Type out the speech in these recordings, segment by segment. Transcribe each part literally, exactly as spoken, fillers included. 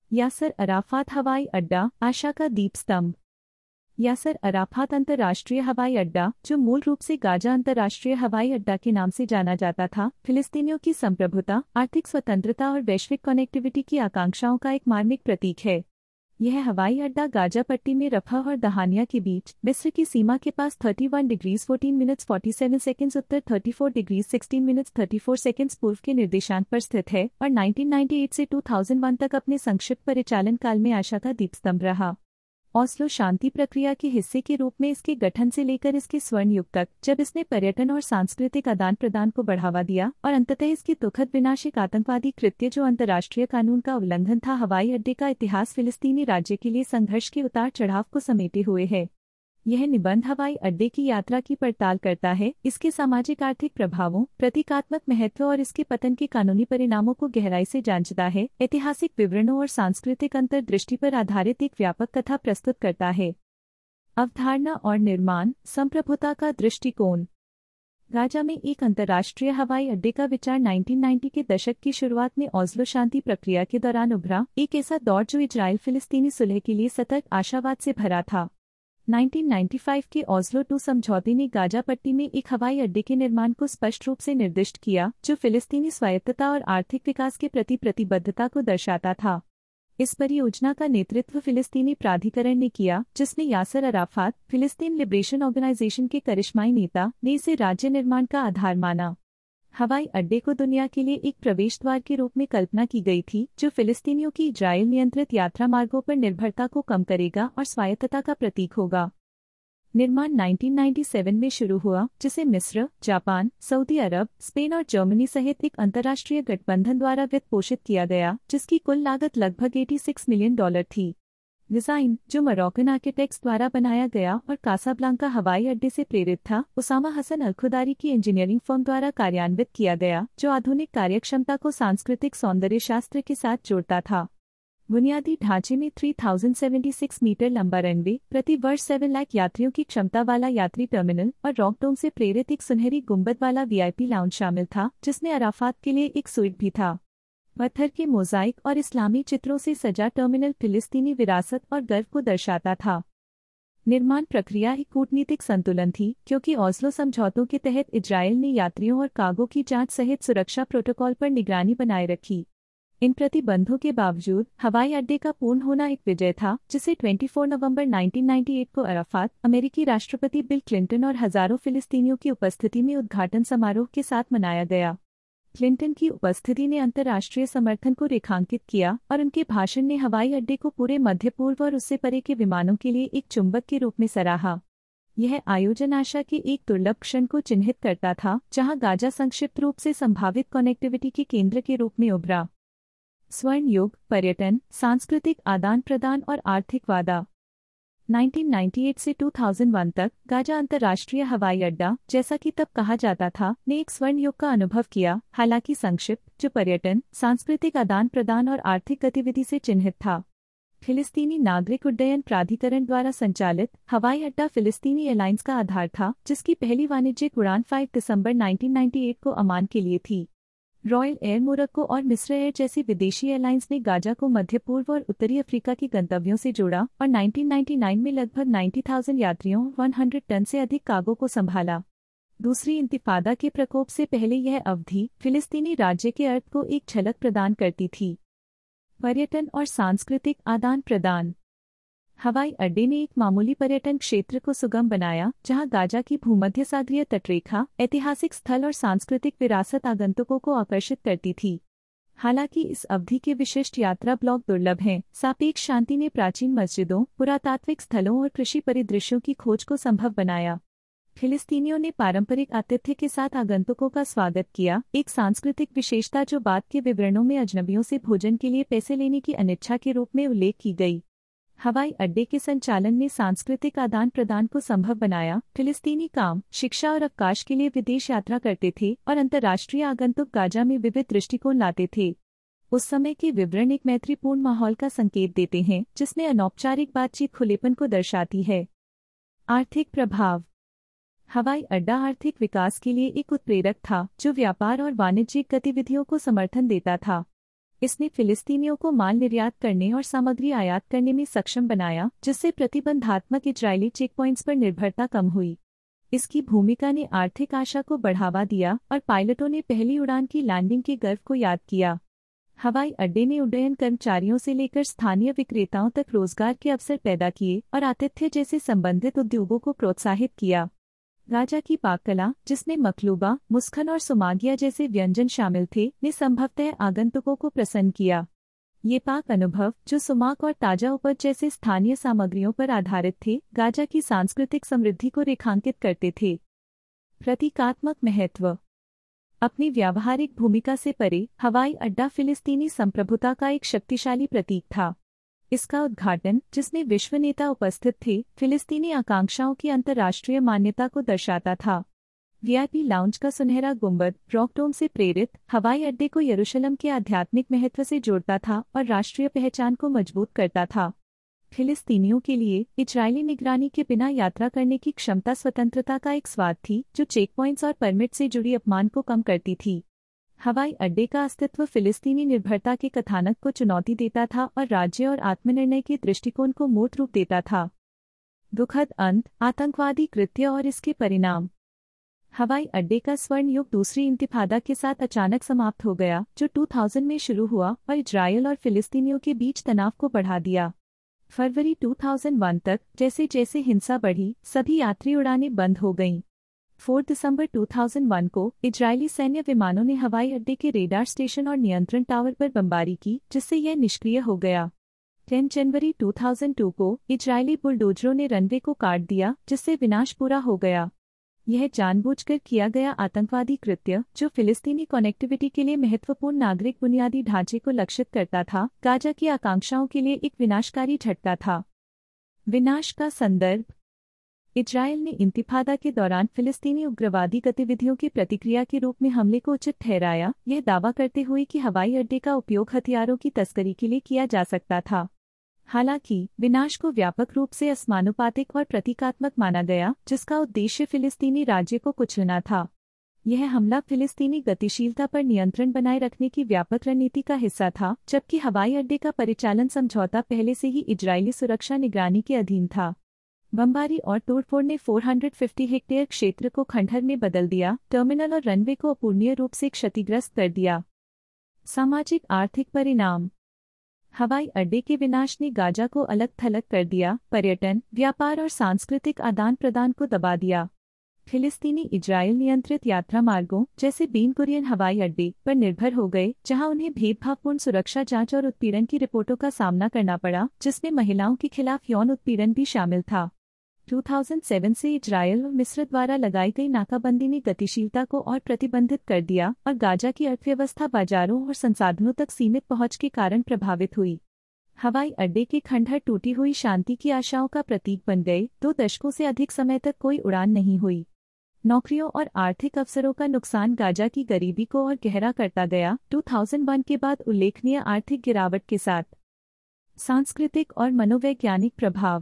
यासर Arafat हवाई अड्डा, आशा का दीप स्तंभ। यासर अराफात अंतर्राष्ट्रीय हवाई अड्डा, जो मूल रूप से गाजा अंतर्राष्ट्रीय हवाई अड्डा के नाम से जाना जाता था, फिलिस्तीनियों की संप्रभुता, आर्थिक स्वतंत्रता और वैश्विक कनेक्टिविटी की आकांक्षाओं का एक मार्मिक प्रतीक है। यह हवाई अड्डा गाजा पट्टी में रफा और दहानिया के बीच मिस्र की सीमा के पास इकतीस डिग्रीज चौदह मिनट्स सैंतालीस सेकंड्स उत्तर चौंतीस डिग्रीज सोलह मिनट्स चौंतीस सेकंड्स पूर्व के निर्देशांक पर स्थित है और उन्नीस सौ अट्ठानवे से दो हज़ार एक तक अपने संक्षिप्त परिचालन काल में आशा का दीपस्तंभ रहा। ओस्लो शांति प्रक्रिया के हिस्से के रूप में इसके गठन से लेकर इसके स्वर्ण युग तक, जब इसने पर्यटन और सांस्कृतिक आदान प्रदान को बढ़ावा दिया और अंततः इसकी दुखद विनाशक आतंकवादी कृत्य जो अंतर्राष्ट्रीय कानून का उल्लंघन था, हवाई अड्डे का इतिहास फिलिस्तीनी राज्य के लिए संघर्ष के उतार चढ़ाव को समेटे हुए है। यह निबंध हवाई अड्डे की यात्रा की पड़ताल करता है, इसके सामाजिक आर्थिक प्रभावों, प्रतीकात्मक महत्व और इसके पतन के कानूनी परिणामों को गहराई से जांचता है, ऐतिहासिक विवरणों और सांस्कृतिक अंतर्दृष्टि पर आधारित एक व्यापक कथा प्रस्तुत करता है। अवधारणा और निर्माण, संप्रभुता का दृष्टिकोण। गाजा में एक अंतर्राष्ट्रीय हवाई अड्डे का विचार उन्नीस सौ नब्बे के दशक की शुरुआत में ओस्लो शांति प्रक्रिया के दौरान उभरा, एक ऐसा दौर जो इजराइल फिलिस्तीनी सुलह के लिए सतर्क आशावाद से भरा था। उन्नीस सौ पचानवे के ओस्लो टू समझौते ने गाजा पट्टी में एक हवाई अड्डे के निर्माण को स्पष्ट रूप से निर्दिष्ट किया, जो फिलिस्तीनी स्वायत्तता और आर्थिक विकास के प्रति प्रतिबद्धता को दर्शाता था। इस परियोजना का नेतृत्व फिलिस्तीनी प्राधिकरण ने किया, जिसने यासर अराफात, फिलिस्तीन लिबरेशन ऑर्गेनाइजेशन के करिश्माई नेता, ने इसे राज्य निर्माण का आधार माना। हवाई अड्डे को दुनिया के लिए एक प्रवेश द्वार के रूप में कल्पना की गई थी, जो फिलिस्तीनियों की इजराइल नियंत्रित यात्रा मार्गों पर निर्भरता को कम करेगा और स्वायत्तता का प्रतीक होगा। निर्माण उन्नीस सौ सत्तानवे में शुरू हुआ, जिसे मिस्र, जापान, सऊदी अरब, स्पेन और जर्मनी सहित एक अंतर्राष्ट्रीय गठबंधन द्वारा वित्त पोषित किया गया, जिसकी कुल लागत लगभग छियासी मिलियन डॉलर थी। डिजाइन, जो मोरक्कन आर्किटेक्ट्स द्वारा बनाया गया और कासाब्लांका हवाई अड्डे से प्रेरित था, उसामा हसन अल-खुदारी की इंजीनियरिंग फर्म द्वारा कार्यान्वित किया गया, जो आधुनिक कार्यक्षमता को सांस्कृतिक सौंदर्य शास्त्र के साथ जोड़ता था। बुनियादी ढांचे में तीन हज़ार छिहत्तर मीटर लंबा रनवे, प्रति वर्ष सात लाख यात्रियों की क्षमता वाला यात्री टर्मिनल और रॉक डोम से प्रेरित एक सुनहरी गुंबद वाला वीआईपी लाउंज शामिल था, जिसमें अराफात के लिए एक स्वीट भी था। पत्थर के मोज़ाइक और इस्लामी चित्रों से सजा टर्मिनल फिलिस्तीनी विरासत और गर्व को दर्शाता था। निर्माण प्रक्रिया एक कूटनीतिक संतुलन थी, क्योंकि ओस्लो समझौतों के तहत इजराइल ने यात्रियों और कार्गो की जांच सहित सुरक्षा प्रोटोकॉल पर निगरानी बनाए रखी। इन प्रतिबंधों के बावजूद हवाई अड्डे का पूर्ण होना एक विजय था, जिसे चौबीस नवंबर उन्नीस सौ अट्ठानवे को अराफात, अमेरिकी राष्ट्रपति बिल क्लिंटन और हजारों फिलिस्तीनियों की उपस्थिति में उद्घाटन समारोह के साथ मनाया गया। क्लिंटन की उपस्थिति ने अंतर्राष्ट्रीय समर्थन को रेखांकित किया और उनके भाषण ने हवाई अड्डे को पूरे मध्य पूर्व और उससे परे के विमानों के लिए एक चुंबक के रूप में सराहा। यह आयोजन आशा के एक दुर्लभ क्षण को चिन्हित करता था, जहां गाजा संक्षिप्त रूप से संभावित कनेक्टिविटी के केंद्र के रूप में उभरा। स्वर्ण युग, पर्यटन, सांस्कृतिक आदान प्रदान और आर्थिक वादा। उन्नीस सौ अट्ठानवे से दो हज़ार एक तक गाजा अंतर्राष्ट्रीय हवाई अड्डा, जैसा कि तब कहा जाता था, ने एक स्वर्ण युग का अनुभव किया, हालांकि संक्षिप्त, जो पर्यटन, सांस्कृतिक आदान प्रदान और आर्थिक गतिविधि से चिन्हित था। फिलिस्तीनी नागरिक उड्डयन प्राधिकरण द्वारा संचालित हवाई अड्डा फिलिस्तीनी एयरलाइंस का आधार था, जिसकी पहली वाणिज्यिक उड़ान पाँच दिसंबर उन्नीस सौ अट्ठानवे को अमान के लिए थी। रॉयल एयर मोरक्को और मिस्र एयर जैसी विदेशी एयरलाइंस ने गाजा को मध्य पूर्व और उत्तरी अफ्रीका के गंतव्यों से जोड़ा और उन्नीस सौ निन्यानवे में लगभग नब्बे हज़ार यात्रियों, सौ टन से अधिक कार्गो को संभाला। दूसरी इंतिफादा के प्रकोप से पहले यह अवधि फिलिस्तीनी राज्य के अर्थ को एक झलक प्रदान करती थी। पर्यटन और सांस्कृतिक आदान प्रदान। हवाई अड्डे ने एक मामूली पर्यटन क्षेत्र को सुगम बनाया, जहां गाजा की भूमध्य सागरीय तटरेखा, ऐतिहासिक स्थल और सांस्कृतिक विरासत आगंतुकों को आकर्षित करती थी। हालांकि इस अवधि के विशिष्ट यात्रा ब्लॉग दुर्लभ हैं, सापेक्ष शांति ने प्राचीन मस्जिदों, पुरातात्विक स्थलों और कृषि परिदृश्यों की खोज को संभव बनाया। फिलिस्तीनियों ने पारंपरिक आतिथ्य के साथ आगंतुकों का स्वागत किया, एक सांस्कृतिक विशेषता जो बाद के विवरणों में अजनबियों से भोजन के लिए पैसे लेने की अनिच्छा के रूप में उल्लेख की गई। हवाई अड्डे के संचालन ने सांस्कृतिक आदान प्रदान को संभव बनाया। फिलिस्तीनी काम, शिक्षा और अवकाश के लिए विदेश यात्रा करते थे और अंतर्राष्ट्रीय आगंतुक गाजा में विविध दृष्टिकोण लाते थे। उस समय के विवरण एक मैत्रीपूर्ण माहौल का संकेत देते हैं, जिसमें अनौपचारिक बातचीत खुलेपन को दर्शाती है। आर्थिक प्रभाव। हवाई अड्डा आर्थिक विकास के लिए एक उत्प्रेरक था, जो व्यापार और वाणिज्यिक गतिविधियों को समर्थन देता था। इसने फिलिस्तीनियों को माल निर्यात करने और सामग्री आयात करने में सक्षम बनाया, जिससे प्रतिबंधात्मक इजरायली चेकपॉइंट्स पर निर्भरता कम हुई। इसकी भूमिका ने आर्थिक आशा को बढ़ावा दिया और पायलटों ने पहली उड़ान की लैंडिंग के गर्व को याद किया। हवाई अड्डे ने उड्डयन कर्मचारियों से लेकर स्थानीय विक्रेताओं तक रोजगार के अवसर पैदा किए और आतिथ्य जैसे संबंधित उद्योगों को प्रोत्साहित किया। गाजा की पाक कला, जिसमें मखलूबा, मुस्खन और सुमागिया जैसे व्यंजन शामिल थे, ने संभवतः आगंतुकों को प्रसन्न किया। ये पाक अनुभव, जो सुमाक और ताजा उपज जैसे स्थानीय सामग्रियों पर आधारित थे, गाजा की सांस्कृतिक समृद्धि को रेखांकित करते थे। प्रतीकात्मक महत्व। अपनी व्यावहारिक भूमिका से परे, हवाई अड्डा फिलिस्तीनी संप्रभुता का एक शक्तिशाली प्रतीक था। इसका उद्घाटन, जिसमें विश्व नेता उपस्थित थे, फिलिस्तीनी आकांक्षाओं की अंतर्राष्ट्रीय मान्यता को दर्शाता था। वीआईपी लाउंज का सुनहरा गुंबद, रॉक डोम से प्रेरित, हवाई अड्डे को यरूशलेम के आध्यात्मिक महत्व से जोड़ता था और राष्ट्रीय पहचान को मजबूत करता था। फिलिस्तीनियों के लिए इजरायली निगरानी के बिना यात्रा करने की क्षमता स्वतंत्रता का एक स्वाद थी, जो चेकपॉइंट्स और परमिट से जुड़ी अपमान को कम करती थी। हवाई अड्डे का अस्तित्व फिलिस्तीनी निर्भरता के कथानक को चुनौती देता था और राज्य और आत्मनिर्णय के दृष्टिकोण को मूर्त रूप देता था। दुखद अंत, आतंकवादी कृत्य और इसके परिणाम। हवाई अड्डे का स्वर्ण युग दूसरी इंतिफादा के साथ अचानक समाप्त हो गया, जो दो हज़ार में शुरू हुआ और इजरायल और फिलिस्तीनियों के बीच तनाव को बढ़ा दिया। फरवरी दो हज़ार एक तक, जैसे जैसे हिंसा बढ़ी, सभी यात्री उड़ानें बंद हो गईं। चार दिसंबर दो हज़ार एक को इजरायली सैन्य विमानों ने हवाई अड्डे के रेडार स्टेशन और नियंत्रण टावर पर बमबारी की, जिससे यह निष्क्रिय हो गया। दस जनवरी दो हज़ार दो को इजरायली बुलडोजरों ने रनवे को काट दिया, जिससे विनाश पूरा हो गया। यह जानबूझकर किया गया आतंकवादी कृत्य, जो फिलिस्तीनी कनेक्टिविटी के लिए महत्वपूर्ण नागरिक बुनियादी ढांचे को लक्षित करता था, गाजा की आकांक्षाओं के लिए एक विनाशकारी झटका था। विनाश का संदर्भ। इजरायल ने इंतिफादा के दौरान फिलिस्तीनी उग्रवादी गतिविधियों की प्रतिक्रिया के रूप में हमले को उचित ठहराया, यह दावा करते हुए कि हवाई अड्डे का उपयोग हथियारों की तस्करी के लिए किया जा सकता था। हालांकि विनाश को व्यापक रूप से असमानुपातिक और प्रतीकात्मक माना गया, जिसका उद्देश्य फिलिस्तीनी राज्य को कुचलना था। यह हमला फिलिस्तीनी गतिशीलता पर नियंत्रण बनाए रखने की व्यापक रणनीति का हिस्सा था, जबकि हवाई अड्डे का परिचालन समझौता पहले से ही इजरायली सुरक्षा निगरानी के अधीन था। बमबारी और तोड़फोड़ ने चार सौ पचास हेक्टेयर क्षेत्र को खंडहर में बदल दिया, टर्मिनल और रनवे को अपूरणीय रूप से क्षतिग्रस्त कर दिया। सामाजिक आर्थिक परिणाम। हवाई अड्डे के विनाश ने गाजा को अलग थलग कर दिया, पर्यटन, व्यापार और सांस्कृतिक आदान प्रदान को दबा दिया। फिलिस्तीनी इजरायल नियंत्रित यात्रा मार्गों, जैसे बेन गुरियन हवाई अड्डे, पर निर्भर हो गए, जहां उन्हें भेदभावपूर्ण सुरक्षा जांच और उत्पीड़न की रिपोर्टों का सामना करना पड़ा, जिसमें महिलाओं के खिलाफ यौन उत्पीड़न भी शामिल था। दो हज़ार सात से इजरायल और मिस्र द्वारा लगाई गई नाकाबंदी ने गतिशीलता को और प्रतिबंधित कर दिया और गाजा की अर्थव्यवस्था बाजारों और संसाधनों तक सीमित पहुंच के कारण प्रभावित हुई। हवाई अड्डे के खंडहर टूटी हुई शांति की आशाओं का प्रतीक बन गए। दो दशकों से अधिक समय तक कोई उड़ान नहीं हुई। नौकरियों और आर्थिक अवसरों का नुकसान गाजा की गरीबी को और गहरा करता गया। दो हज़ार एक के बाद उल्लेखनीय आर्थिक गिरावट के साथ सांस्कृतिक और मनोवैज्ञानिक प्रभाव।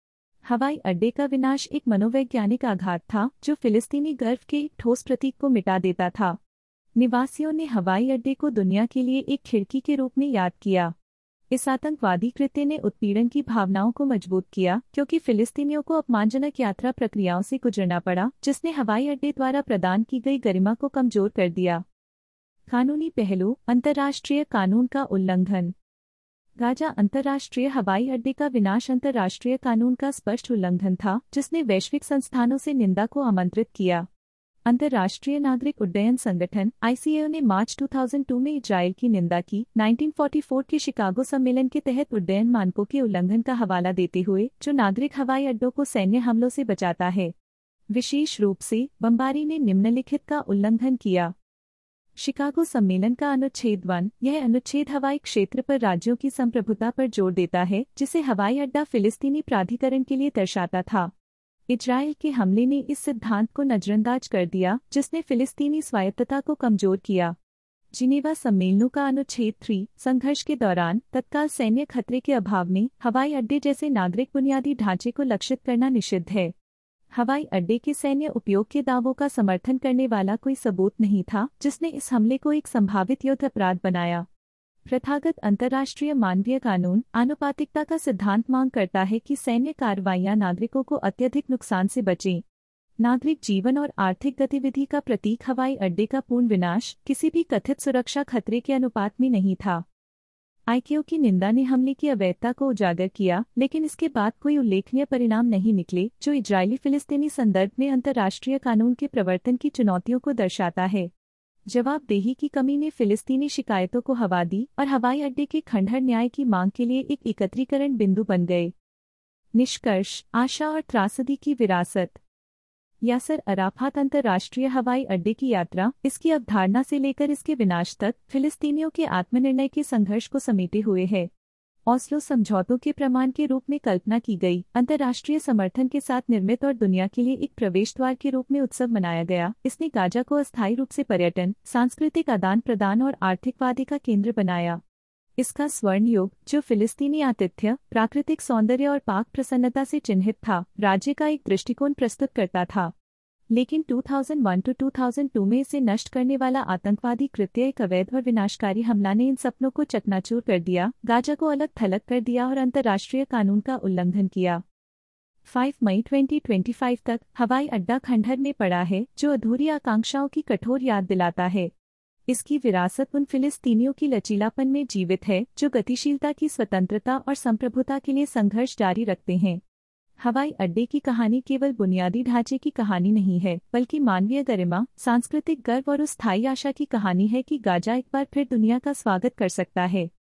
हवाई अड्डे का विनाश एक मनोवैज्ञानिक आघात था, जो फिलिस्तीनी गर्व के एक ठोस प्रतीक को मिटा देता था। निवासियों ने हवाई अड्डे को दुनिया के लिए एक खिड़की के रूप में याद किया। इस आतंकवादी कृत्य ने उत्पीड़न की भावनाओं को मजबूत किया, क्योंकि फिलिस्तीनियों को अपमानजनक यात्रा प्रक्रियाओं से गुजरना पड़ा, जिसने हवाई अड्डे द्वारा प्रदान की गई गरिमा को कमजोर कर दिया। कानूनी पहलू। अंतर्राष्ट्रीय कानून का उल्लंघन। गाजा अंतर्राष्ट्रीय हवाई अड्डे का विनाश अंतर्राष्ट्रीय कानून का स्पष्ट उल्लंघन था, जिसने वैश्विक संस्थानों से निंदा को आमंत्रित किया। अंतर्राष्ट्रीय नागरिक उड्डयन संगठन आई सी ए ओ ने मार्च दो हज़ार दो में इजरायल की निंदा की। उन्नीस सौ चौवालीस के शिकागो सम्मेलन के तहत उड्डयन मानकों के उल्लंघन का हवाला देते हुए, जो नागरिक हवाई अड्डों को सैन्य हमलों से बचाता है। विशेष रूप से बमबारी ने निम्नलिखित का उल्लंघन किया। शिकागो सम्मेलन का अनुच्छेद वन। यह अनुच्छेद हवाई क्षेत्र पर राज्यों की संप्रभुता पर जोर देता है, जिसे हवाई अड्डा फिलिस्तीनी प्राधिकरण के लिए दर्शाता था। इजरायल के हमले ने इस सिद्धांत को नजरअंदाज कर दिया, जिसने फिलिस्तीनी स्वायत्तता को कमजोर किया। जिनेवा सम्मेलनों का अनुच्छेद तीन। संघर्ष के दौरान तत्काल सैन्य खतरे के अभाव में हवाई अड्डे जैसे नागरिक बुनियादी ढांचे को लक्षित करना निषिद्ध है। हवाई अड्डे के सैन्य उपयोग के दावों का समर्थन करने वाला कोई सबूत नहीं था, जिसने इस हमले को एक संभावित युद्ध अपराध बनाया। प्रथागत अंतर्राष्ट्रीय मानवीय कानून आनुपातिकता का सिद्धांत मांग करता है कि सैन्य कार्रवाइयां नागरिकों को अत्यधिक नुकसान से बचें। नागरिक जीवन और आर्थिक गतिविधि का प्रतीक हवाई अड्डे का पूर्ण विनाश किसी भी कथित सुरक्षा खतरे के अनुपात में नहीं था। आईकेओ की निंदा ने हमले की अवैधता को उजागर किया, लेकिन इसके बाद कोई उल्लेखनीय परिणाम नहीं निकले, जो इजरायली फिलिस्तीनी संदर्भ में अंतर्राष्ट्रीय कानून के प्रवर्तन की चुनौतियों को दर्शाता है। जवाबदेही की कमी ने फिलिस्तीनी शिकायतों को हवा दी और हवाई अड्डे के खंडहर न्याय की मांग के लिए एक एकत्रीकरण बिंदु बन गए। निष्कर्ष, आशा और त्रासदी की विरासत। यासर अराफात अंतर्राष्ट्रीय हवाई अड्डे की यात्रा, इसकी अवधारणा से लेकर इसके विनाश तक, फिलिस्तीनियों के आत्मनिर्णय के संघर्ष को समेटे हुए है। ओस्लो समझौतों के प्रमाण के रूप में कल्पना की गई, अंतर्राष्ट्रीय समर्थन के साथ निर्मित और दुनिया के लिए एक प्रवेश द्वार के रूप में उत्सव मनाया गया। इसने गाजा को अस्थायी रूप से पर्यटन, सांस्कृतिक आदान प्रदान और आर्थिकवादी का केंद्र बनाया। इसका स्वर्ण युग, जो फिलिस्तीनी आतिथ्य, प्राकृतिक सौंदर्य और पाक प्रसन्नता से चिन्हित था, राज्य का एक दृष्टिकोण प्रस्तुत करता था। लेकिन दो हज़ार एक टू दो हज़ार दो में इसे नष्ट करने वाला आतंकवादी कृत्य, एक अवैध और विनाशकारी हमला ने इन सपनों को चकनाचूर कर दिया, गाजा को अलग थलग कर दिया और अंतर्राष्ट्रीय कानून का उल्लंघन किया। पाँच मई दो हज़ार पच्चीस तक हवाई अड्डा खंडहर में पड़ा है, जो अधूरी आकांक्षाओं की कठोर याद दिलाता है। इसकी विरासत उन फिलिस्तीनियों की लचीलापन में जीवित है, जो गतिशीलता की स्वतंत्रता और संप्रभुता के लिए संघर्ष जारी रखते हैं। हवाई अड्डे की कहानी केवल बुनियादी ढांचे की कहानी नहीं है, बल्कि मानवीय गरिमा, सांस्कृतिक गर्व और उस स्थायी आशा की कहानी है कि गाजा एक बार फिर दुनिया का स्वागत कर सकता है।